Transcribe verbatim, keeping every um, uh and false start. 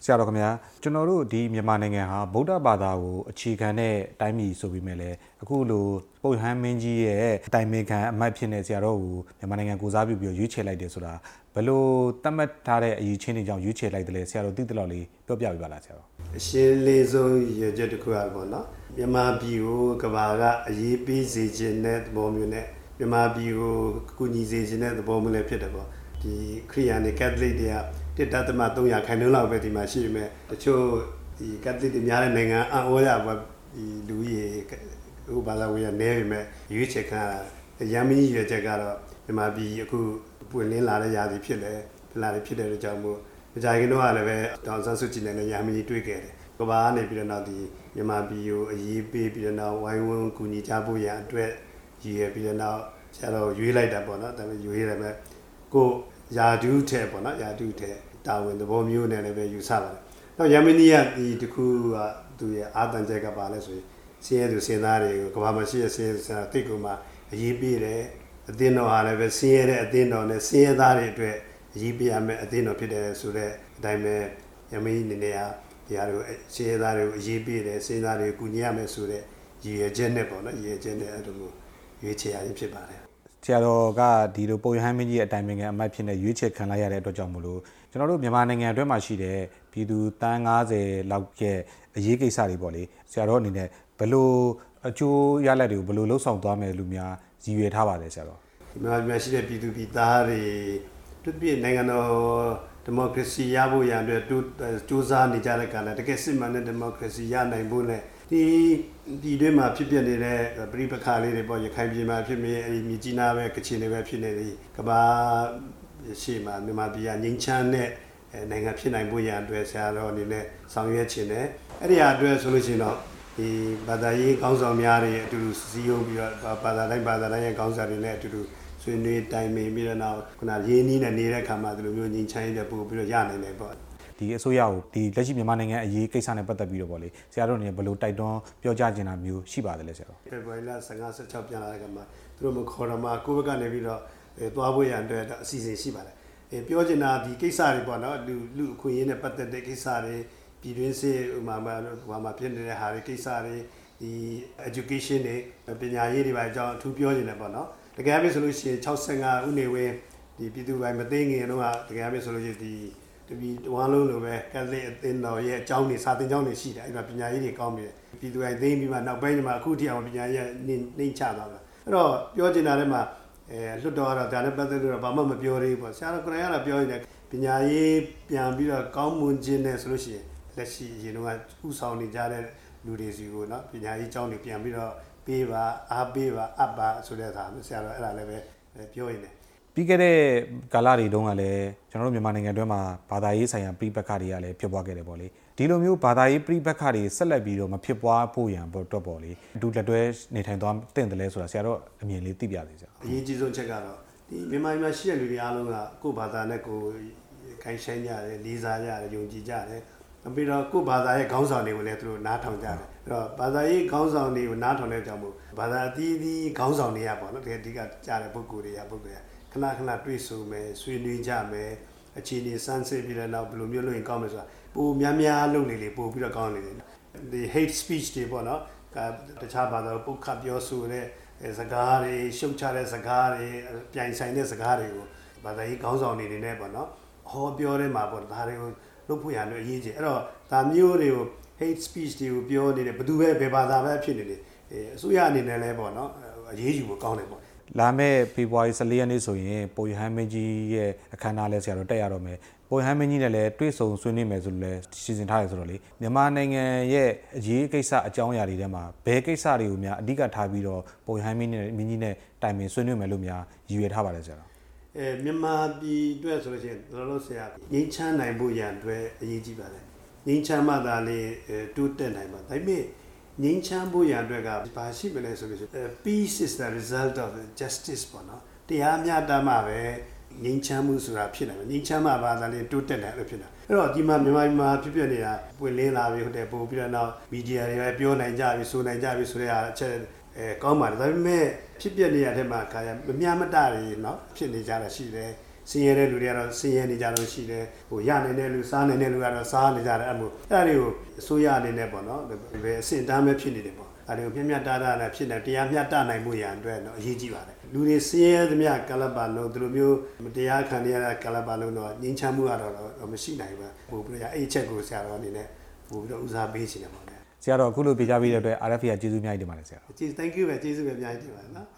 ဆရာတော်ခင်ဗျာကျွန်တော်တို့ဒီမြန်မာနိုင်ငံဟာဗုဒ္ဓဘာသာကိုအခြေခံတဲ့တိုင်းပြည်ဆိုပြီးမြဲလဲအခုလိုပုပ်ဟန်မင်းကြီးရဲ့အတိုင်ပင်ခံအမတ်ဖြစ်နေဆရာတော်ကိုမြန်မာနိုင်ငံကိုစားပြုပြီးရွေးချယ်လိုက်တယ်ဆိုတာဘယ်လိုသတ်မှတ်ထားတဲ့အရေးချင်းတွေကြောင့်ရွေးချယ်လိုက်တယ်လဲဆရာတော်သိတဲ့လောက်လေးပြောပြပြပါလားဆရာတော်အရှင်းလေးဆုံးရည်ချက်တစ်ခုอ่ะပေါ့နော်မြန်မာပြည်ကိုကဘာကအရေးပေးစေခြင်းတဲ့သဘောမျိုးနဲ့မြန်မာပြည်ကိုကူညီစေခြင်းတဲ့သဘောမျိုးလည်းဖြစ်တယ်ပေါ့ဒီခရိယာန်နဲ့ကက်သလစ်တွေကတစ်တသမသုံးရာခိုင်နှုန်းလောက်ပဲဒီမှာရှိမယ်တချို့ဒီကက်သလစ်တွေများတဲ့နိုင်ငံအံ့ဩရပါဒီလူကြီးဟိုဘာသာဝင်ရနေပြီမဲ့ရွေးချယ်ခံရမင်းရွေးချက်ကတော့မြန်မာပြည်အခုပွင့်လင်းလာတဲ့ຢာစီဖြစ်တယ်ဖြစ်လာတယ်ဖြစ်တဲ့အကြောင်းမို့မကြိုင်ခင်တော့လည်းပဲတောင်ဆန်းစုကြည်နဲ့ရမင်းတွေ့ခဲ့တယ်ကဘာကနေပြီးတော့နောက်ဒီမြန်မာပြည်ကိုအရေးပေးပြီးတော့နောက်ဝိုင်းဝန်းကူညီကြဖို့ရအတွက်ရည်ရပြီးတော့နောက်ဆရာတော်ရွေးလိုက်တာပေါ့နော်ဒါပေမဲ့ရွေးရတယ်မဲ့ကိုယာဒူးထဲပေါ့နော်ယာဒူးထဲတာဝန်သဘောမျိုးနဲ့လည်းပဲယူဆပါတယ်။နောက်ယမနီးကဒီတခုကသူရဲ့အာတန်ချက်ကပါလဲဆိုရင်ဆင်းရဲသူဆင်းသားတွေကိုကဘာမှရှိရဆင်းရဲစာတိတ်ကူမှာအရေးပေးတယ်အသင်းတော်ဟာလည်းပဲဆင်းရဲတဲ့အသင်းတော်နဲ့ဆင်းရဲသားတွေအတွက်အရေးပေးရမယ်အသင်းတော်ဖြစ်တယ်ဆိုတဲ့အတိုင်းပဲယမနီးနေနေရာဒီဟာတွေကိုဆင်းရဲသားတွေကိုအရေးပေးတယ်ဆင်းရဲသားတွေကိုကူညီရမယ်ဆိုတဲ့ရည်ရွယ်ချက်နဲ့ပေါ့နော်ရည်ရွယ်ချက်နဲ့အဲ့လိုမျိုးရွေးချယ်ရခြင်းဖြစ်ပါတယ်ဆရာတော်ကဒီလိုပုပ်ဟန်မင်းကြီးရဲ့အတိုင်ပင်ခံအမတ်ဖြစ်နေရွေးချယ်ခံလိုက်ရတဲ့အတွက်ကြောင့်မလို့ကျွန်တော်တို့မြန်မာနိုင်ငံအတွင်းမှာရှိတဲ့ပြည်သူတန်း90လောက်ရဲ့အရေးကိစ္စတွေပေါ့လေဆရာတော်အနေနဲ့ဘယ်လိုအကျိုးရလဒ်တွေကိုဘယ်လိုလှုပ်ဆောင်သွားမယ်လို့များရည်ရွယ်ထားပါလဲဆရာတော်မြန်မာပြည်ရှိတဲ့ပြည်သူပြည်သားတွေသူပြည့်နိုင်ငံတော်ဒီမိုကရေစီရဖို့ရန်အတွက်စူးစမ်းနေကြတဲ့ကံနဲ့တကယ်စစ်မှန်တဲ့ဒီမိုကရေစီရနိုင်ဖို့နဲ့ဒီဒီတွင်းမှာဖြစ်ပြနေတဲ့ပြည်ပခါလေးတွေပေါ့ရခိုင်ပြည်မှာဖြစ်နေအဲဒီမြကြီးနားပဲကချင်တွေပဲဖြစ်နေသည်ကဘာရှိမှမြန်မာပြည်ကငြိမ်းချမ်းတဲ့နိုင်ငံဖြစ်နိုင်ဖို့ရန်အတွက်ဆရာတော်အနေနဲ့ဆောင်ရွက်ခြင်းနဲ့အဲ့ဒီအတွက်ဆိုလို့ရှိရင်တော့ဒီဘာသာရေးခေါင်းဆောင်များတွေအတူတူစည်းရုံးပြီးတော့ဘာသာတိုင်းဘာသာတိုင်းရဲ့ခေါင်းဆောင်တွေနဲ့အတူတူဆွေးနွေးတိုင်ပင်ပြီးတော့နောက်ခုနရင်းနှီးနဲ့နေတဲ့အခါမှာဒီလိုမျိုးငြိမ်းချမ်းရေးပို့ပြီးတော့ရနိုင်တယ်ပေါ့ဒီအစိုးရကိုဒီလက်ရှိမြန်မာနိုင်ငံအရေးကိစ္စနဲ့ပတ်သက်ပြီးတော့ဗောလေဆရာတို့အနေနဲ့ဘယ်လိုတိုက်တွန်းပြောကြားခြင်းတာမျိုးရှိပါတယ်လဲဆရာတို့ဖေဖော်ဝါရီလ15 16ပြန်လာတဲ့ကမှာသူတို့မခေါ်တော့မှကိုယ့်ဘက်ကနေပြီးတော့သွားဖို့ရန်အတွက်အစီအစဉ်ရှိပါတယ်အဲပြောချင်တာဒီကိစ္စတွေပေါ့နော်လူလူအခွင့်အရေးနဲ့ပတ်သက်တဲ့ကိစ္စတွေပြည်တွင်းစစ်ဥမာမှာဘာမှဖြစ်နေတဲ့ဟာတွေကိစ္စတွေဒီ education တွေပညာရေးတွေပါအကြောင်းအထူးပြောချင်တယ်ပေါ့နော်တကယ်ပဲဆိုလို့ရှိရင်65ဦးနေဝင်းဒီပြည်သူပိုင်းမသိငင်တော့တကယ်ပဲဆိုလို့ရှိရင်ဒီတပီဝမ်းလုံးလိုပဲကက်သလစ်အသင်းတော်ရဲ့အကြောင်းတွေစာသင်ကျောင်းတွေရှိတယ်အဲ့မှာပညာရေးတွေကောင်းပြီပြည်သူတိုင်းသိပြီးမှနောက်ပိုင်းမှာအခုထိအောင်ပညာရေးနှိမ့်ချသွားတာအဲ့တော့ပြောချင်တာလည်းမှာအဲလွတ်တော်ကတော့ဒါနဲ့ပတ်သက်လို့တော့ဘာမှမပြောသေးဘူးပေါ့ဆရာတော်ကိုယ်တိုင်ကတော့ပြောနေတယ်ပညာရေးပြန်ပြီးတော့ကောင်းမွန်ခြင်းနဲ့ဆိုလို့ရှိရင်လက်ရှိအရင်ကဥဆောင်နေကြတဲ့လူတွေစီကိုနော်ပညာရေးကျောင်းတွေပြန်ပြီးတော့ပေးပါအားပေးပါအပ်ပါဆိုတဲ့ဟာဆရာတော်အဲ့ဒါလည်းပဲပြောနေတယ်ပြီးခဲ့တဲ့ကာလတွေတုန်းကလည်းကျွန်တော်တို့မြန်မာနိုင်ငံတွင်းမှာဘာသာရေးဆိုင်ရာပြည်ပခါတွေကလည်းဖြစ်ပွားခဲ့တယ်ပေါ့လေဒီလိုမျိုးဘာသာရေးပြည်ပခါတွေဆက်လက်ပြီးတော့မဖြစ်ပွားဖို့ရန်အတွက်ပေါ့လေအတူလက်တွဲနေထိုင်သွားတင့်တယ်လဲဆိုတာဆရာတို့အမြင်လေးသိပြသေးစရာအရေးကြီးဆုံးချက်ကတော့ဒီမြန်မာပြည်မှာရှိတဲ့လူတွေအားလုံးကကိုယ့်ဘာသာနဲ့ကိုယ်ခိုင်းဆိုင်ကြတယ်လေးစားကြတယ်ယုံကြည်ကြတယ်ပြီးတော့ကိုယ့်ဘာသာရဲ့ခေါင်းဆောင်တွေကိုလည်းသူတို့နားထောင်ကြတယ်အဲ့တော့ဘာသာရေးခေါင်းဆောင်တွေကိုနားထောင်တဲ့ကြောင့်မို့ဘာသာအသီးသီးခေါင်းဆောင်တွေကပေါ့နော်တကယ်အဓိကကြားတဲ့ပုဂ္ဂိုလ်တွေကပုဂ္ဂိုလ်တွေခဏခဏတွေ့ဆုံမယ်ဆွေးနွေးကြမယ်အခြေအနေစမ်းစစ်ပြီးတော့နောက်ဘယ်လိုမျိုးလုပ်ရင်ကောင်းမလဲဆိုတာပိုများများလုပ်လေလေပို့ပြီးတော့ကောင်းလေလေဒီ hate speech တွေပေါ့နော်တခြားဘာသာပုတ်ခတ်ပြောဆိုတဲ့စကားတွေရှုပ်ချတဲ့စကားတွေပြိုင်ဆိုင်တဲ့စကားတွေကိုဘာသာရေးခေါင်းဆောင်တွေနေနဲ့ပေါ့နော်ဟောပြောတဲ့မှာပေါ့ဒါတွေကိုလုပ်ဖို့ရလို့အရေးကြီးအဲ့တော့ဒါမျိုးတွေကို hate speech တွေကိုပြောနေတယ်ဘယ်သူပဲဘယ်ဘာသာပဲဖြစ်နေလေအစိုးရအနေနဲ့လည်းပေါ့နော်အရေးယူဖို့ကောင်းတယ်ပေါ့လာမယ့်ဖေဖော်ဝါရီ14ရက်နေ့ဆိုရင်ပုပ်ဟန်မင်းကြီးရဲ့အခမ်းအနားလဲဆရာတို့တက်ရတော့မယ်ပုပ်ဟန်မင်းကြီးနဲ့လည်းတွေ့ဆုံဆွေးနွေးမယ်ဆိုလို့လည်းစီစဉ်ထားတယ်ဆိုတော့လေမြန်မာနိုင်ငံရဲ့အရေးကိစ္စအကြောင်းအရာတွေထဲမှာဘယ်ကိစ္စတွေကိုများအဓိကထားပြီးတော့ပုပ်ဟန်မင်းကြီးနဲ့မင်းကြီးနဲ့တိုင်ပင်ဆွေးနွေးမယ်လို့များရည်ရွယ်ထားပါတယ်ဆရာအဲမြန်မာပြည်အတွက်ဆိုလို့ရှိရင်တော်တော်ဆရာငြိမ်းချမ်းနိုင်ဖို့ရန်အတွက်အရေးကြီးပါတယ်ငြိမ်းချမ်းမှသာလေတိုးတက်နိုင်ပါဒါပေမဲ့ငြိမ်းချမ်းဖို့ရန်အတွက်ကဘာရှိမလဲဆိုလို့ရှိရင် peace is the result of justice ပေါ့နော်တရားမျှတမှပဲငြိမ်းချမ်းမှုဆိုတာဖြစ်နိုင်တယ်ငြိမ်းချမ်းမှဘာသာလေးတိုးတက်တယ်လို့ဖြစ်တာအဲ့တော့ဒီမှာမြန်မာပြည်မှာဖြစ်ပြနေတာပွင့်လင်းလာပြီဟုတ်တယ်ပို့ပြီးတော့နောက်မီဒီယာတွေပဲပြောနိုင်ကြပြီဆိုနိုင်ကြပြီဆိုတဲ့အချက်အဲကောင်းပါတယ်ဒါပေမဲ့ဖြစ်ပြနေရတဲ့မှာခါရမမျှမတတွေเนาะဖြစ်နေကြတာရှိတယ်ဆင်းရဲတဲ့လူတွေကတော့ဆင်းရဲနေကြလို့ရှိတယ်ဟိုရနေတဲ့လူစားနေတဲ့လူကတော့စားနေကြတယ်အဲ့လိုအဲ့ဒါတွေကိုအစိုးရအနေနဲ့ပေါ့နော်ဘယ်အဆင့်တန်းပဲဖြစ်နေတယ်ပေါ့အဲ့ဒီကိုမျက်မျက်တတာနဲ့ဖြစ်နေတရားမျှတနိုင်မှုရန်အတွက်တော့အရေးကြီးပါတယ်လူတွေဆင်းရဲသမျှကလပ်ပါလို့သူတို့မျိုးမတရားခံရတဲ့ကလပ်ပါလို့တော့ငြင်းချမ်းမှုကတော့မရှိနိုင်ဘူးပို့ပြီးတော့အဲ့ချက်ကိုဆရာတော်အနေနဲ့ပို့ပြီးတော့ဦးစားပေးချင်တယ်ပေါ့လေဆရာတော်အခုလိုပြကြပေးတဲ့အတွက် R F A ကကျေးဇူးအများကြီးတင်ပါတယ်ဆရာကျေးဇူး thank you ပဲကျေးဇူးပဲအများကြီးတင်ပါတယ်နော်